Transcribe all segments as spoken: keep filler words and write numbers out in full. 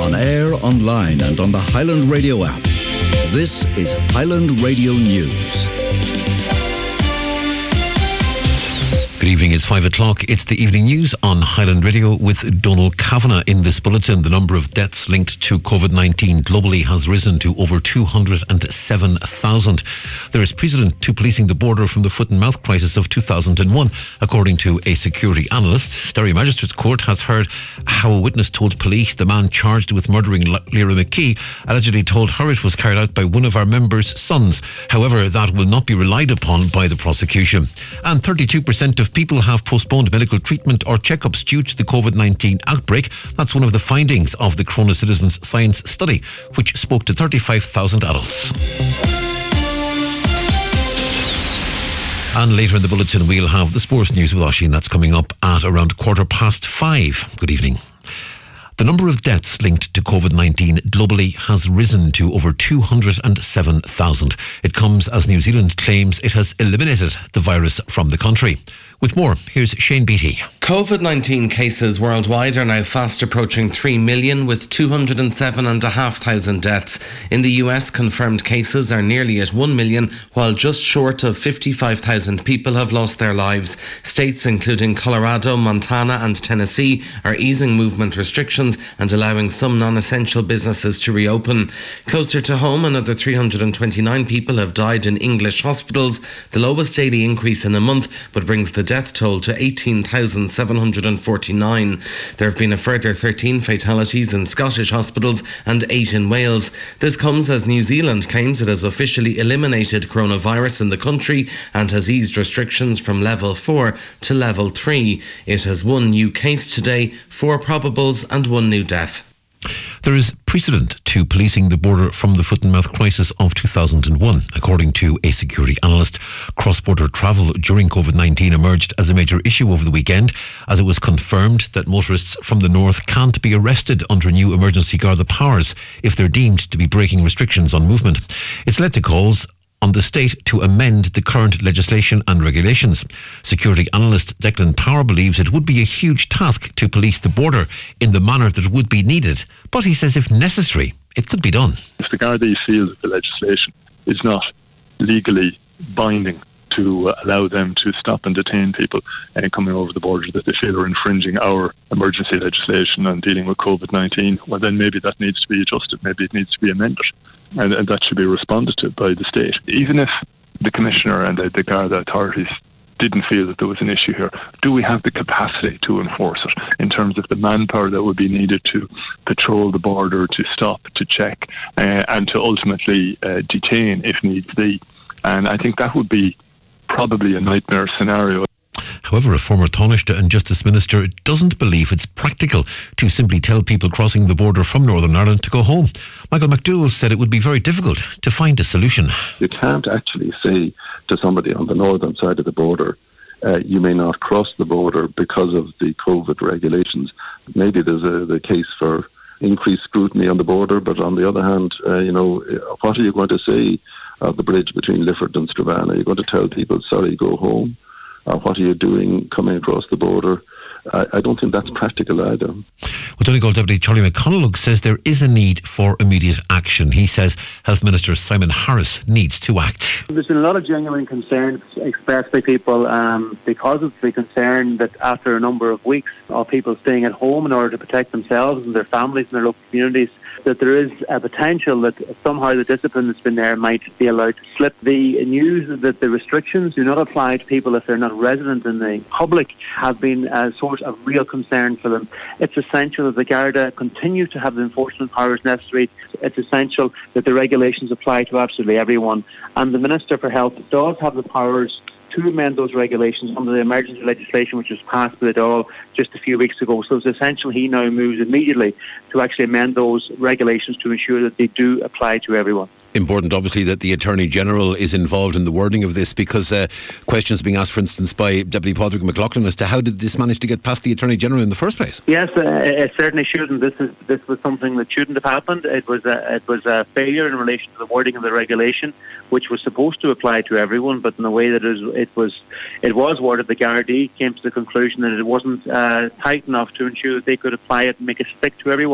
on air, online and on the Highland Radio app. This is Highland Radio News. Good evening, it's five o'clock. It's the evening news on Highland Radio with Donal Kavanagh. In this bulletin, the number of deaths linked to covid nineteen globally has risen to over two hundred seven thousand. There is precedent to policing the border from the foot and mouth crisis of two thousand one, according to a security analyst. Derry Magistrates Court has heard how a witness told police the man charged with murdering Lyra McKee allegedly told her it was carried out by one of our members' sons. However, that will not be relied upon by the prosecution. And thirty-two percent of people have postponed medical treatment or checkups due to the covid nineteen outbreak. That's one of the findings of the Corona Citizens Science Study, which spoke to thirty-five thousand adults. And later in the bulletin, we'll have the sports news with Oisín. That's coming up at around quarter past five. Good evening. The number of deaths linked to covid nineteen globally has risen to over two hundred seven thousand. It comes as New Zealand claims it has eliminated the virus from the country. With more, here's Shane Beattie. covid nineteen cases worldwide are now fast approaching three million, with two hundred seven thousand five hundred deaths. In the U S, confirmed cases are nearly at one million, while just short of fifty-five thousand people have lost their lives. States including Colorado, Montana and Tennessee are easing movement restrictions and allowing some non-essential businesses to reopen. Closer to home, another three hundred twenty-nine people have died in English hospitals, the lowest daily increase in a month, but brings the death toll to eighteen thousand seven hundred forty-nine. There have been a further thirteen fatalities in Scottish hospitals and eight in Wales. This comes as New Zealand claims it has officially eliminated coronavirus in the country and has eased restrictions from level four to level three. It has one new case today, four probables and one new death. There is precedent to policing the border from the foot and mouth crisis of two thousand one. According to a security analyst, cross-border travel during covid nineteen emerged as a major issue over the weekend, as it was confirmed that motorists from the north can't be arrested under new emergency Garda powers if they're deemed to be breaking restrictions on movement. It's led to calls on the state to amend the current legislation and regulations. Security analyst Declan Power believes it would be a huge task to police the border in the manner that would be needed, but he says if necessary, it could be done. If the Gardaí feel that the legislation is not legally binding to uh, allow them to stop and detain people uh, coming over the border that they feel are infringing our emergency legislation and dealing with covid nineteen, well then maybe that needs to be adjusted, maybe it needs to be amended. And, and that should be responded to by the state. Even if the Commissioner and the, the Garda authorities didn't feel that there was an issue here, do we have the capacity to enforce it in terms of the manpower that would be needed to patrol the border, to stop, to check, uh, and to ultimately uh, detain if needs be? And I think that would be probably a nightmare scenario. However, a former Taoiseach and Justice Minister doesn't believe it's practical to simply tell people crossing the border from Northern Ireland to go home. Michael McDougall said it would be very difficult to find a solution. You can't actually say to somebody on the northern side of the border, uh, you may not cross the border because of the COVID regulations. Maybe there's a the case for increased scrutiny on the border, but on the other hand, uh, you know, what are you going to say of the bridge between Lifford and Strabane? Are you going to tell people, sorry, go home? Or what are you doing coming across the border? I, I don't think that's practical either. Well, Donegal Deputy Charlie McConalogue says there is a need for immediate action. He says Health Minister Simon Harris needs to act. There's been a lot of genuine concern expressed by people um, because of the concern that after a number of weeks of people staying at home in order to protect themselves and their families and their local communities, that there is a potential that somehow the discipline that's been there might be allowed to slip. The news that the restrictions do not apply to people if they're not resident in the public have been a source of real concern for them. It's essential that the Garda continue to have the enforcement powers necessary. It's essential that the regulations apply to absolutely everyone. And the Minister for Health does have the powers to amend those regulations under the emergency legislation which was passed by the Dáil just a few weeks ago. So it's essential he now moves immediately to actually amend those regulations to ensure that they do apply to everyone. Important, obviously, that the Attorney-General is involved in the wording of this, because uh, questions being asked, for instance, by Deputy Padraig McLaughlin as to how did this manage to get past the Attorney-General in the first place? Yes, uh, it certainly shouldn't. This is this was something that shouldn't have happened. It was a, it was a failure in relation to the wording of the regulation, which was supposed to apply to everyone, but in the way that it was it was, it was worded, the Gardaí came to the conclusion that it wasn't uh, tight enough to ensure that they could apply it and make it stick to everyone.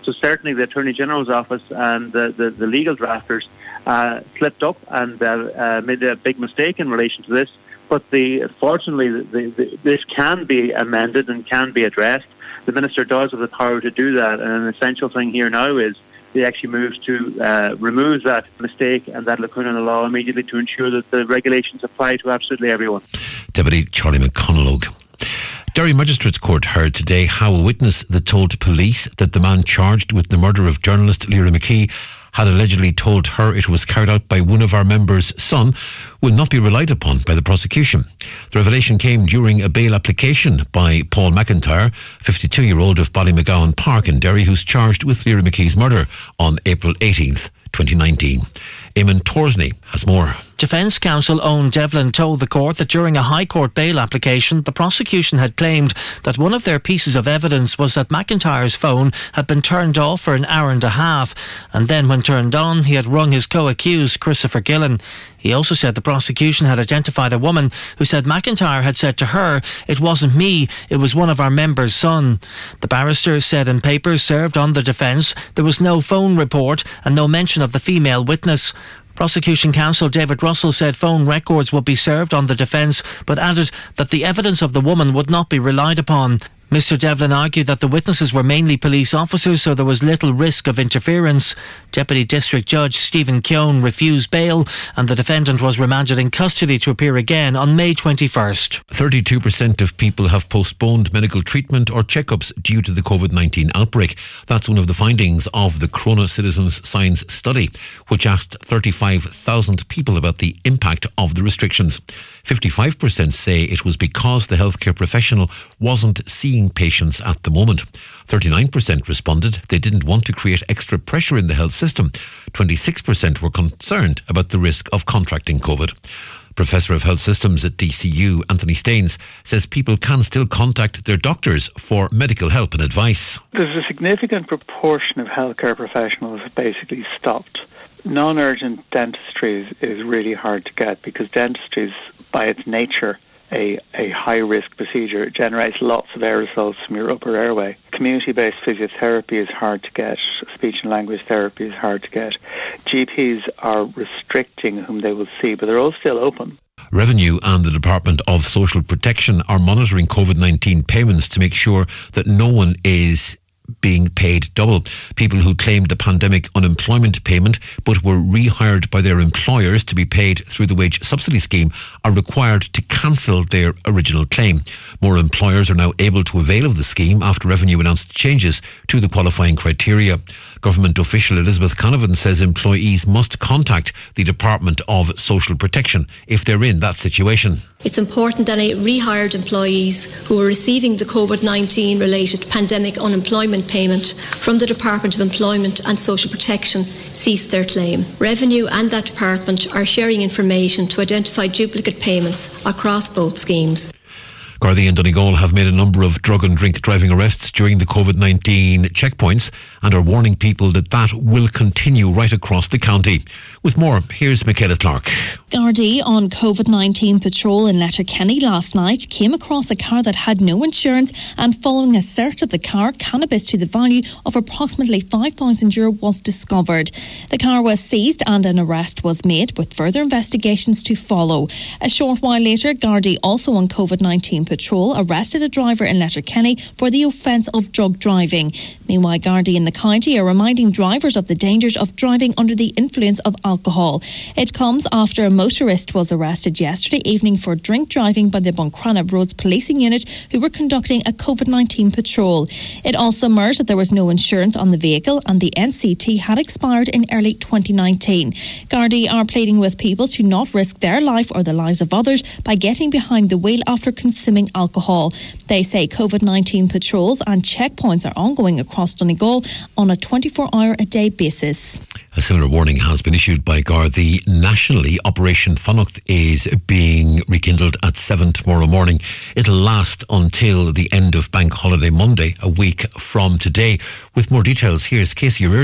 So certainly the Attorney General's office and the, the, the legal drafters uh, slipped up and uh, uh, made a big mistake in relation to this. But the, fortunately, the, the, this can be amended and can be addressed. The Minister does have the power to do that, and an essential thing here now is he actually moves to uh, remove that mistake and that lacuna in the law immediately to ensure that the regulations apply to absolutely everyone. Deputy Charlie McConalogue. Derry Magistrates Court heard today how a witness that told police that the man charged with the murder of journalist Lyra McKee had allegedly told her it was carried out by one of our members' son will not be relied upon by the prosecution. The revelation came during a bail application by Paul McIntyre, fifty-two-year-old of Ballymagowan Park in Derry, who's charged with Lyra McKee's murder on April eighteenth, twenty nineteen. Eamon Torsney has more. Defence counsel Owen Devlin told the court that during a High Court bail application, the prosecution had claimed that one of their pieces of evidence was that McIntyre's phone had been turned off for an hour and a half, and then when turned on, he had rung his co-accused, Christopher Gillen. He also said the prosecution had identified a woman who said McIntyre had said to her, "It wasn't me, it was one of our members' son." The barrister said in papers served on the defence there was no phone report and no mention of the female witness. Prosecution counsel David Russell said phone records would be served on the defence, but added that the evidence of the woman would not be relied upon. Mr Devlin argued that the witnesses were mainly police officers, so there was little risk of interference. Deputy District Judge Stephen Keown refused bail, and the defendant was remanded in custody to appear again on May twenty-first. thirty-two percent of people have postponed medical treatment or checkups due to the COVID nineteen outbreak. That's one of the findings of the Corona Citizens Science Study, which asked thirty-five thousand people about the impact of the restrictions. fifty-five percent say it was because the healthcare professional wasn't seeing patients at the moment. thirty-nine percent responded they didn't want to create extra pressure in the health system. twenty-six percent were concerned about the risk of contracting COVID. Professor of Health Systems at D C U, Anthony Staines, says people can still contact their doctors for medical help and advice. There's a significant proportion of healthcare professionals that basically stopped. Non-urgent dentistry is, is really hard to get because dentistry is, by its nature, a, a high-risk procedure. It generates lots of aerosols from your upper airway. Community-based physiotherapy is hard to get. Speech and language therapy is hard to get. G Ps are restricting whom they will see, but they're all still open. Revenue and the Department of Social Protection are monitoring COVID nineteen payments to make sure that no one is being paid double. People who claimed the pandemic unemployment payment but were rehired by their employers to be paid through the wage subsidy scheme are required to cancel their original claim. More employers are now able to avail of the scheme after Revenue announced changes to the qualifying criteria. Government official Elizabeth Canavan says employees must contact the Department of Social Protection if they're in that situation. It's important that rehired employees who are receiving the COVID nineteen related pandemic unemployment payment from the Department of Employment and Social Protection cease their claim. Revenue and that department are sharing information to identify duplicate payments across both schemes. Gardaí and Donegal have made a number of drug and drink driving arrests during the COVID nineteen checkpoints and are warning people that that will continue right across the county. With more, here's Michaela Clark. Gardaí on COVID nineteen patrol in Letterkenny last night came across a car that had no insurance, and following a search of the car, cannabis to the value of approximately five thousand euro was discovered. The car was seized and an arrest was made, with further investigations to follow. A short while later, Gardaí, also on COVID nineteen patrol, arrested a driver in Letterkenny for the offence of drug driving. Meanwhile, Gardaí in the county are reminding drivers of the dangers of driving under the influence of alcohol. It comes after a motorist was arrested yesterday evening for drink driving by the Buncrana Roads Policing Unit, who were conducting a COVID nineteen patrol. It also emerged that there was no insurance on the vehicle and the N C T had expired in early twenty nineteen. Gardaí are pleading with people to not risk their life or the lives of others by getting behind the wheel after consuming alcohol. They say COVID nineteen patrols and checkpoints are ongoing across Donegal on a twenty-four hour a day basis. A similar warning has been issued by Gardaí nationally. Operation Connacht is being rekindled at seven tomorrow morning. It'll last until the end of Bank Holiday Monday, a week from today. With more details, here's Casey Reardon.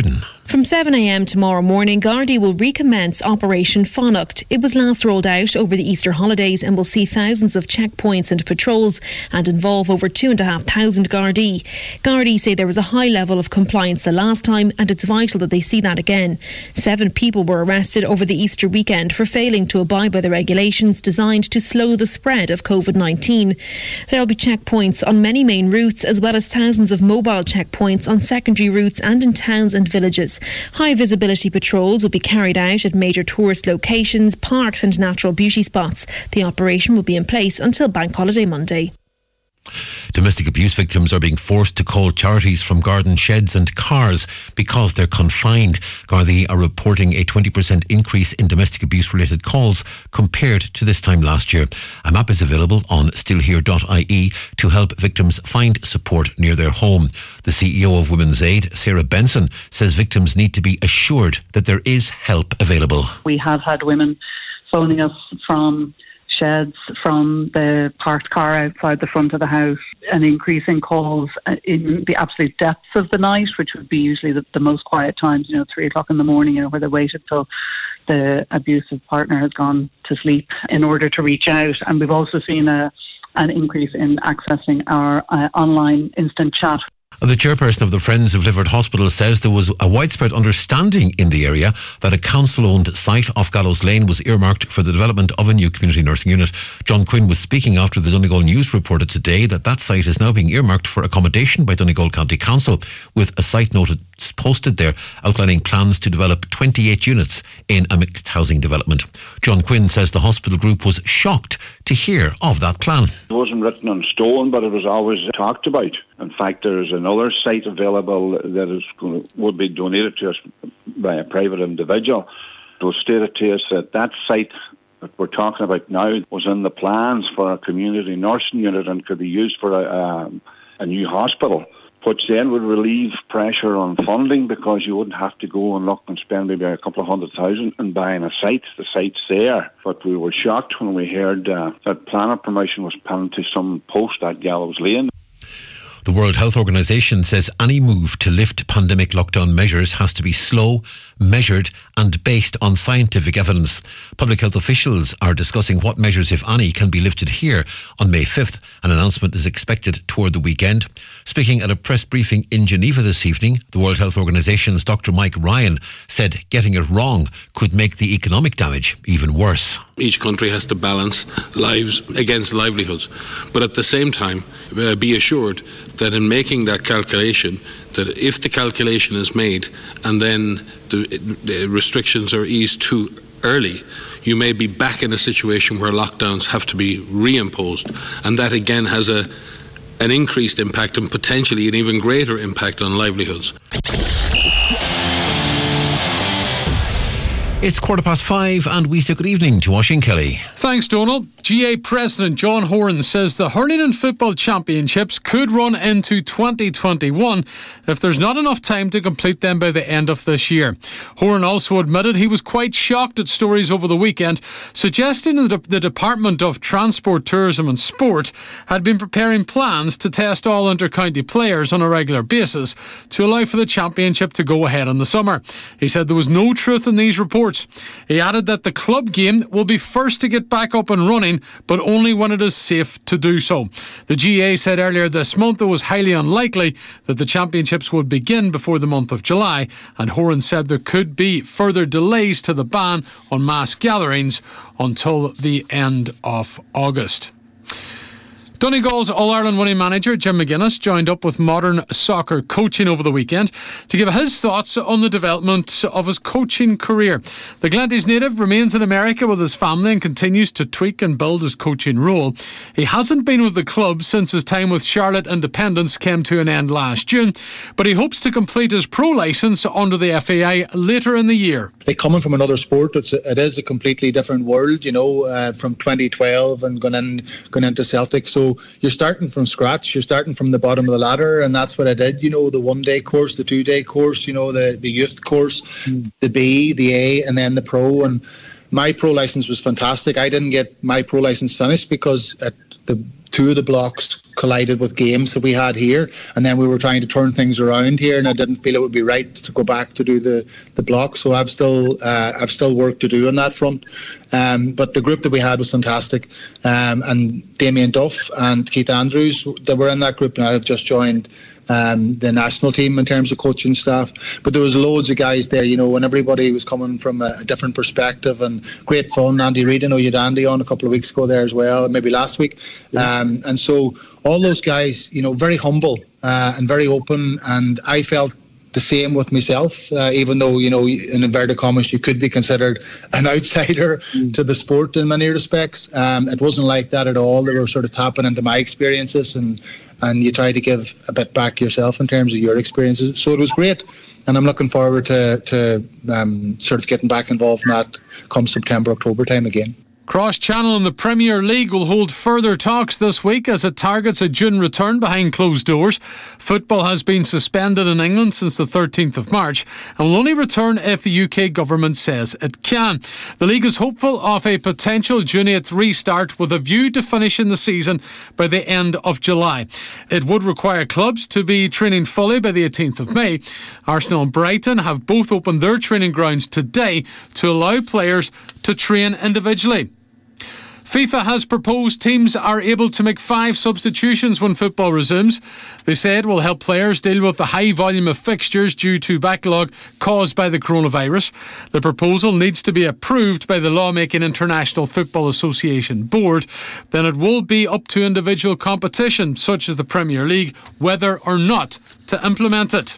From seven a m tomorrow morning, Gardaí will recommence Operation Connacht. It was last rolled out over the Easter holidays and will see thousands of checkpoints and patrols and involve over two and a half thousand Gardaí. Gardaí say there was a high level of compliance the last time and it's vital that they see that again. Seven people were arrested over the Easter weekend for failing to abide by the regulations designed to slow the spread of COVID nineteen. There will be checkpoints on many main routes as well as thousands of mobile checkpoints on secondary routes and in towns and villages. High visibility patrols will be carried out at major tourist locations, parks and natural beauty spots. The operation will be in place until Bank Holiday Monday. Domestic abuse victims are being forced to call charities from garden sheds and cars because they're confined. Gardaí are reporting a twenty percent increase in domestic abuse related calls compared to this time last year. A map is available on still here dot I E to help victims find support near their home. The C E O of Women's Aid, Sarah Benson, says victims need to be assured that there is help available. We have had women phoning us from sheds, from the parked car outside the front of the house, an increase in calls in the absolute depths of the night, which would be usually the, the most quiet times, you know, three o'clock in the morning, you know, where they waited till the abusive partner has gone to sleep in order to reach out. And we've also seen a, an increase in accessing our uh, online instant chat. The chairperson of the Friends of Lifford Hospital says there was a widespread understanding in the area that a council-owned site off Gallows Lane was earmarked for the development of a new community nursing unit. John Quinn was speaking after the Donegal News reported today that that site is now being earmarked for accommodation by Donegal County Council, with a site noted posted there outlining plans to develop twenty-eight units in a mixed housing development. John Quinn says the hospital group was shocked to hear of that plan. It wasn't written on stone, but it was always talked about. In fact, there's another site available that is going to, would be donated to us by a private individual. It was stated to us that that site that we're talking about now was in the plans for a community nursing unit and could be used for a, um, a new hospital, which then would relieve pressure on funding because you wouldn't have to go and look and spend maybe a couple of hundred thousand in buying a site. The site's there. But we were shocked when we heard uh, that planning permission was pinned to some post at Gallows Lane. The World Health Organization says any move to lift pandemic lockdown measures has to be slow, measured and based on scientific evidence. Public health officials are discussing what measures, if any, can be lifted here on May fifth. An announcement is expected toward the weekend. Speaking at a press briefing in Geneva this evening, the World Health Organization's Doctor Mike Ryan said getting it wrong could make the economic damage even worse. Each country has to balance lives against livelihoods, but at the same time uh, be assured that in making that calculation, that if the calculation is made and then the, the restrictions are eased too early, you may be back in a situation where lockdowns have to be reimposed, and that again has a an increased impact and potentially an even greater impact on livelihoods. It's quarter past five and we say good evening to Oisín Kelly. Thanks, Donald. G A President John Horan says the Hurling and Football Championships could run into twenty twenty-one if there's not enough time to complete them by the end of this year. Horan also admitted he was quite shocked at stories over the weekend suggesting that the Department of Transport, Tourism and Sport had been preparing plans to test all inter-county players on a regular basis to allow for the championship to go ahead in the summer. He said there was no truth in these reports. He added that the club game will be first to get back up and running, but only when it is safe to do so. The G A said earlier this month it was highly unlikely that the championships would begin before the month of July, and Horan said there could be further delays to the ban on mass gatherings until the end of August. Donegal's All-Ireland winning manager Jim McGuinness joined up with Modern Soccer Coaching over the weekend to give his thoughts on the development of his coaching career. The Glenties native remains in America with his family and continues to tweak and build his coaching role. He hasn't been with the club since his time with Charlotte Independence came to an end last June, but he hopes to complete his pro licence under the F A I later in the year. Like coming from another sport, it's a, it is a completely different world, you know, uh, from twenty twelve and going in, going into Celtic. So you're starting from scratch, you're starting from the bottom of the ladder, and that's what I did, you know, the one day course, the two day course, you know, the, the youth course, mm. the B, the A, and then the pro. And my pro licence was fantastic. I didn't get my pro licence finished because at the two of the blocks collided with games that we had here, and then we were trying to turn things around here, and I didn't feel it would be right to go back to do the, the block. So I've still uh, I've still work to do on that front. Um, but the group that we had was fantastic, um, and Damien Duff and Keith Andrews, that were in that group, and I have just joined Um, the national team in terms of coaching staff. But there was loads of guys there, you know, and everybody was coming from a, a different perspective, and great fun. Andy Reid, I know you had Andy on a couple of weeks ago there as well, maybe last week. Yeah. Um, and so all those guys, you know, very humble uh, and very open, and I felt the same with myself, uh, even though, you know, in inverted commas, you could be considered an outsider mm. to the sport in many respects. Um, it wasn't like that at all. They were sort of tapping into my experiences, and and you try to give a bit back yourself in terms of your experiences. So it was great, and I'm looking forward to, to um, sort of getting back involved in that come September, October time again. Cross Channel and the Premier League will hold further talks this week as it targets a June return behind closed doors. Football has been suspended in England since the thirteenth of March and will only return if the U K government says it can. The league is hopeful of a potential June eighth restart with a view to finishing the season by the end of July. It would require clubs to be training fully by the eighteenth of May. Arsenal and Brighton have both opened their training grounds today to allow players to train individually. FIFA has proposed teams are able to make five substitutions when football resumes. They say it will help players deal with the high volume of fixtures due to backlog caused by the coronavirus. The proposal needs to be approved by the Lawmaking International Football Association Board. Then it will be up to individual competition, such as the Premier League, whether or not to implement it.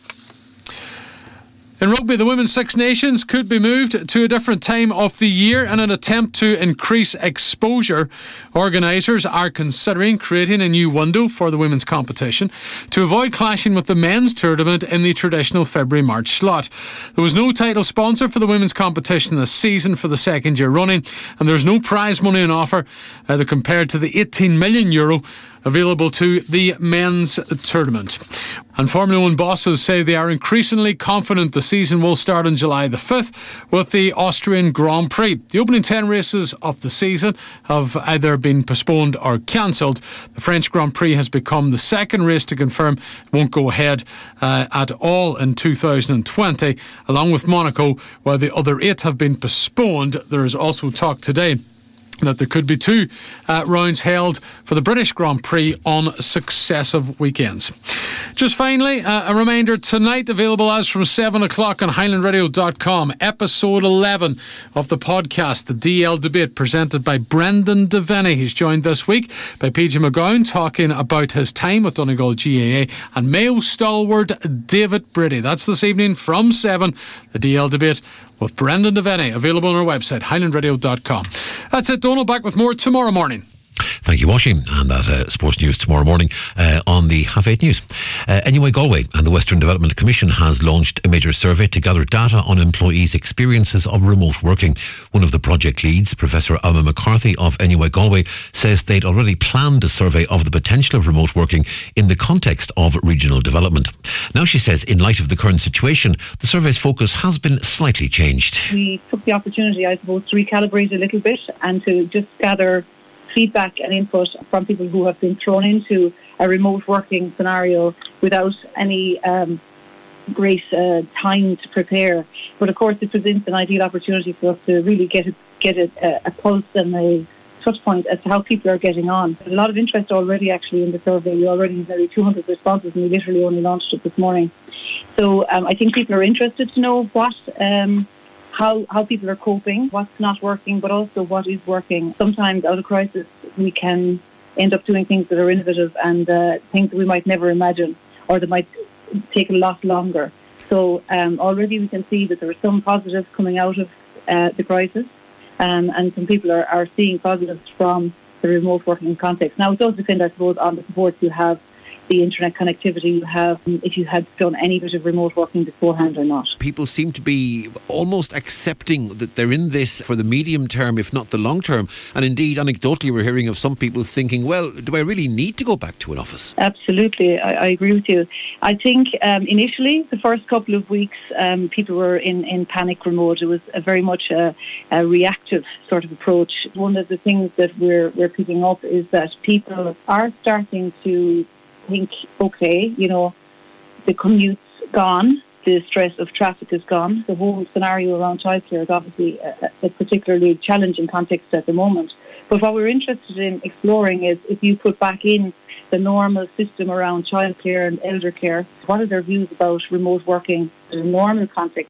In rugby, the Women's Six Nations could be moved to a different time of the year in an attempt to increase exposure. Organisers are considering creating a new window for the women's competition to avoid clashing with the men's tournament in the traditional February-March slot. There was no title sponsor for the women's competition this season for the second year running, and there's no prize money on offer either compared to the eighteen million euro available to the men's tournament. And Formula One bosses say they are increasingly confident the season will start on July the fifth with the Austrian Grand Prix. The opening ten races of the season have either been postponed or cancelled. The French Grand Prix has become the second race to confirm it won't go ahead uh, at all in two thousand twenty, along with Monaco, while the other eight have been postponed. There is also talk today that there could be two uh, rounds held for the British Grand Prix on successive weekends. Just finally, uh, a reminder tonight, available as from seven o'clock on highland radio dot com, episode eleven of the podcast, The D L Debate, presented by Brendan Devaney. He's joined this week by P J McGowan, talking about his time with Donegal G A A, and Mayo stalwart David Brady. That's this evening from seven, The D L Debate with Brendan Devaney, available on our website, highland radio dot com. That's it, Donald. Back with more tomorrow morning. Thank you, Washing. And that uh, sports news tomorrow morning uh, on the Half Eight News. Uh, anyway, Galway and the Western Development Commission has launched a major survey to gather data on employees' experiences of remote working. One of the project leads, Professor Alma McCarthy of Anyway Galway, says they'd already planned a survey of the potential of remote working in the context of regional development. Now, she says, in light of the current situation, the survey's focus has been slightly changed. We took the opportunity, I suppose, to recalibrate a little bit and to just gather feedback and input from people who have been thrown into a remote working scenario without any um, great uh, time to prepare. But of course, it presents an ideal opportunity for us to really get a, get a, a pulse and a touch point as to how people are getting on. There's a lot of interest already actually in the survey. We already have nearly two hundred responses, and we literally only launched it this morning. So um, I think people are interested to know what um, How, how people are coping, what's not working, but also what is working. Sometimes out of crisis, we can end up doing things that are innovative and uh, things that we might never imagine, or that might take a lot longer. So um, already we can see that there are some positives coming out of uh, the crisis, um, and some people are, are seeing positives from the remote working context. Now, it does depend, I suppose, on the support you have the internet connectivity you have, if you had done any bit of remote working beforehand or not. People seem to be almost accepting that they're in this for the medium term, if not the long term. And indeed, anecdotally, we're hearing of some people thinking, well, do I really need to go back to an office? Absolutely, I, I agree with you. I think um, initially, the first couple of weeks, um, people were in, in panic remote. It was a very much a, a reactive sort of approach. One of the things that we're, we're picking up is that people are starting to think, okay, you know, the commute's gone, the stress of traffic is gone. The whole scenario around childcare is obviously a, a particularly challenging context at the moment. But what we're interested in exploring is if you put back in the normal system around childcare and elder care, what are their views about remote working in a normal context?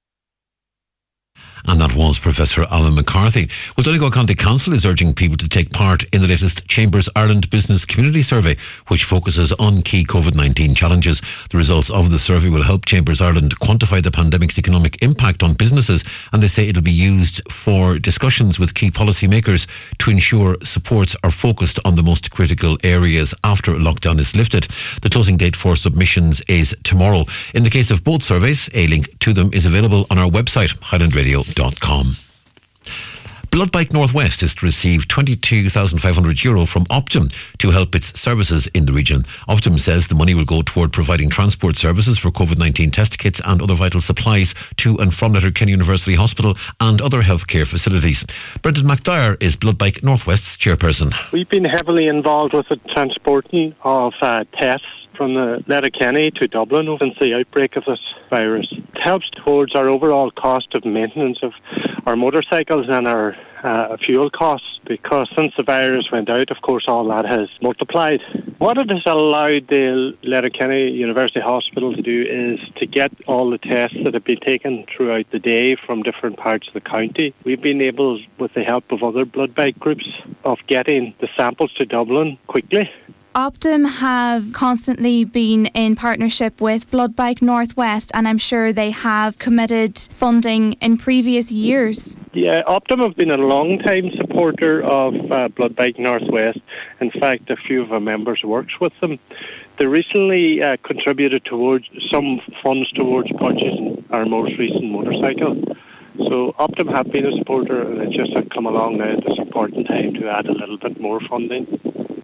And that was Professor Alan McCarthy. Well, Donegal County Council is urging people to take part in the latest Chambers Ireland Business Community Survey, which focuses on key COVID nineteen challenges. The results of the survey will help Chambers Ireland quantify the pandemic's economic impact on businesses, and they say it'll be used for discussions with key policymakers to ensure supports are focused on the most critical areas after lockdown is lifted. The closing date for submissions is tomorrow. In the case of both surveys, a link to them is available on our website, highland radio dot com. Bloodbank Northwest is to receive twenty-two thousand five hundred euro from Optum to help its services in the region. Optum says the money will go toward providing transport services for COVID nineteen test kits and other vital supplies to and from Letterkenny University Hospital and other healthcare facilities. Brendan McDyer is Bloodbank Northwest's chairperson. We've been heavily involved with the transporting of uh, tests from the Letterkenny to Dublin since the outbreak of this virus. It helps towards our overall cost of maintenance of our motorcycles and our uh, fuel costs, because since the virus went out, of course, all that has multiplied. What it has allowed the Letterkenny University Hospital to do is to get all the tests that have been taken throughout the day from different parts of the county. We've been able, with the help of other blood bank groups, of getting the samples to Dublin quickly. Optum have constantly been in partnership with Bloodbank Northwest, and I'm sure they have committed funding in previous years. Yeah, Optum have been a long-time supporter of uh, Bloodbank Northwest. In fact, a few of our members works with them. They recently uh, contributed towards some funds towards purchasing our most recent motorcycle. So Optum have been a supporter, and it's just come along now at this important time to add a little bit more funding.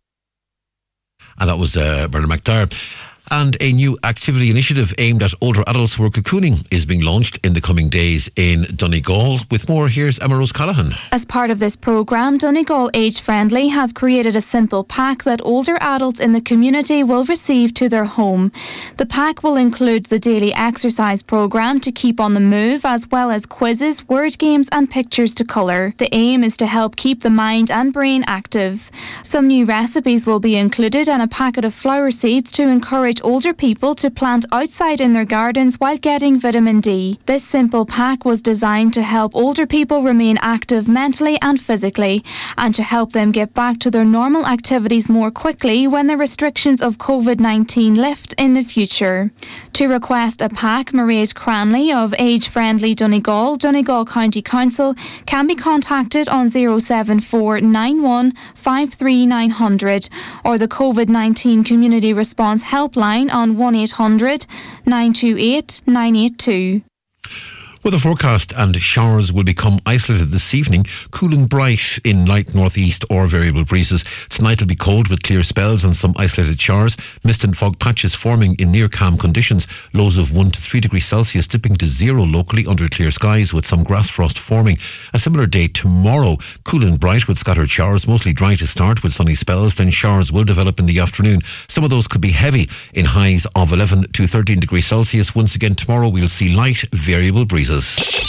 And that was uh, Bernard McDyer. And a new activity initiative aimed at older adults who are cocooning is being launched in the coming days in Donegal. With more, here's Emma Rose Callahan. As part of this programme, Donegal Age Friendly have created a simple pack that older adults in the community will receive to their home. The pack will include the daily exercise programme to keep on the move, as well as quizzes, word games and pictures to colour. The aim is to help keep the mind and brain active. Some new recipes will be included and a packet of flower seeds to encourage older people to plant outside in their gardens while getting vitamin D. This simple pack was designed to help older people remain active mentally and physically, and to help them get back to their normal activities more quickly when the restrictions of COVID nineteen lift in the future. To request a pack, Mairead Cranley of Age Friendly Donegal, Donegal County Council, can be contacted on zero seven four nine one five three nine zero zero or the COVID nineteen Community Response Helpline on one eight hundred nine two eight nine eight two. Weather forecast and showers will become isolated this evening, cool and bright in light northeast or variable breezes. Tonight will be cold with clear spells and some isolated showers. Mist and fog patches forming in near calm conditions. Lows of one to three degrees Celsius, dipping to zero locally under clear skies with some grass frost forming. A similar day tomorrow, cool and bright with scattered showers, mostly dry to start with sunny spells. Then showers will develop in the afternoon. Some of those could be heavy in highs of eleven to thirteen degrees Celsius. Once again tomorrow we'll see light variable breezes.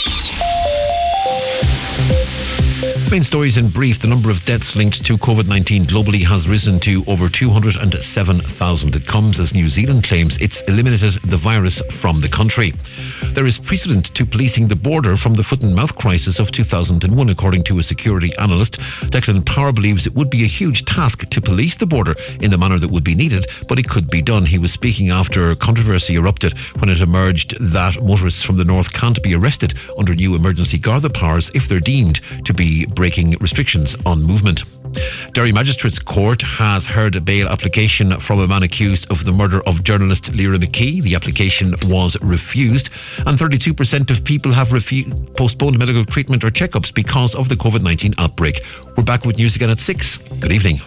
Main stories in brief. The number of deaths linked to COVID nineteen globally has risen to over two hundred seven thousand. It comes as New Zealand claims it's eliminated the virus from the country. There is precedent to policing the border from the foot and mouth crisis of two thousand one, according to a security analyst. Declan Power believes it would be a huge task to police the border in the manner that would be needed, but it could be done. He was speaking after controversy erupted when it emerged that motorists from the north can't be arrested under new emergency Garda powers if they're deemed to be breaking restrictions on movement. Derry Magistrates Court has heard a bail application from a man accused of the murder of journalist Lyra McKee. The application was refused, and thirty-two percent of people have refu- postponed medical treatment or checkups because of the COVID nineteen outbreak. We're back with news again at six. Good evening.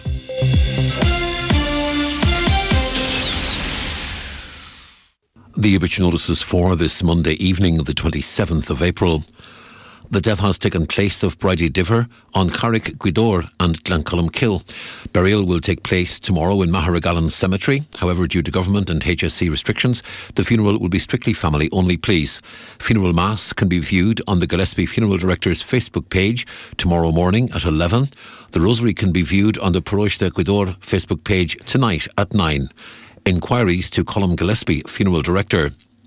The obituary notices for this Monday evening, the twenty-seventh of April. The death has taken place of Bridie Diver on Carrick, Gweedore and Glencolmkill. Burial will take place tomorrow in Maharagallen Cemetery. However, due to government and H S C restrictions, the funeral will be strictly family only, please. Funeral Mass can be viewed on the Gillespie Funeral Director's Facebook page tomorrow morning at eleven. The Rosary can be viewed on the Paroisse de Gweedore Facebook page tonight at nine. Inquiries to Colm Gillespie, Funeral Director.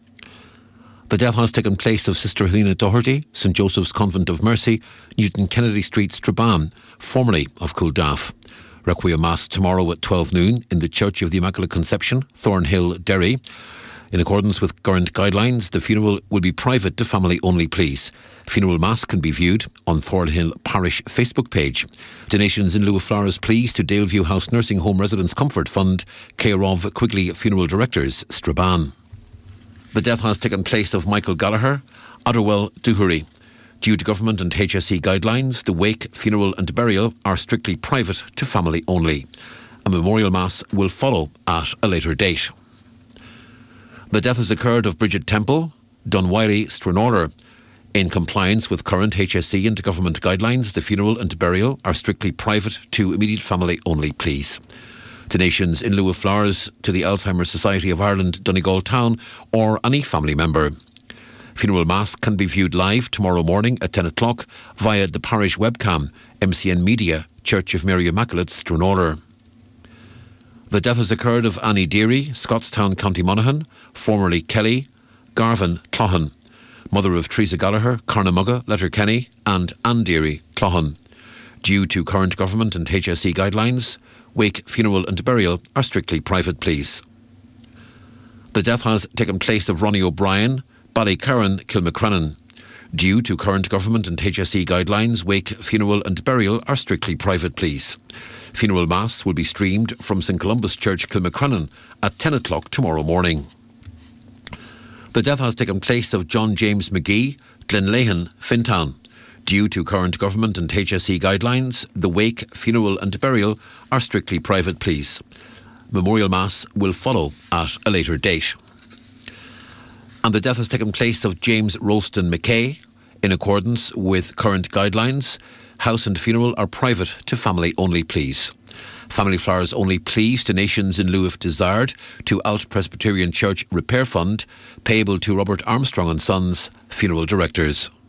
The death has taken place of Sister Helena Doherty, St Joseph's Convent of Mercy, Newton Kennedy Street, Strabane, formerly of Cooldaff. Requiem Mass tomorrow at twelve noon in the Church of the Immaculate Conception, Thornhill, Derry. In accordance with current guidelines, the funeral will be private to family only, please. Funeral Mass can be viewed on Thornhill Parish Facebook page. Donations in lieu of flowers, please, to Daleview House Nursing Home Residents Comfort Fund, care of Quigley Funeral Directors, Strabane. The death has taken place of Michael Gallagher, Otterwell, Doohery. Due to government and H S C guidelines, the wake, funeral and burial are strictly private to family only. A memorial mass will follow at a later date. The death has occurred of Bridget Temple, Dunwiley, Stranorlar. In compliance with current H S C and government guidelines, the funeral and burial are strictly private to immediate family only, please. Donations in lieu of flowers to the Alzheimer's Society of Ireland, Donegal Town, or any family member. Funeral Mass can be viewed live tomorrow morning at ten o'clock via the parish webcam, M C N Media, Church of Mary Immaculate, Stranorlar. The death has occurred of Annie Deary, Scottstown, County Monaghan, formerly Kelly, Garvin, Clohan, mother of Teresa Gallagher, Carnamugga, Letterkenny, and Ann Deary, Clohan. Due to current government and H S C guidelines, wake, funeral and burial are strictly private, please. The death has taken place of Ronnie O'Brien, Ballycarron, Kilmacrennan. Due to current government and H S C guidelines, wake, funeral and burial are strictly private, please. Funeral Mass will be streamed from St Columbus Church, Kilmacrennan at ten o'clock tomorrow morning. The death has taken place of John James McGee, Glenleighon, Fintown. Due to current government and H S C guidelines, the wake, funeral and burial are strictly private, please. Memorial Mass will follow at a later date. And the death has taken place of James Rolston McKay. In accordance with current guidelines, house and funeral are private to family only, please. Family flowers only, please. Donations in lieu if desired to Alt Presbyterian Church Repair Fund, payable to Robert Armstrong and Sons, Funeral Directors.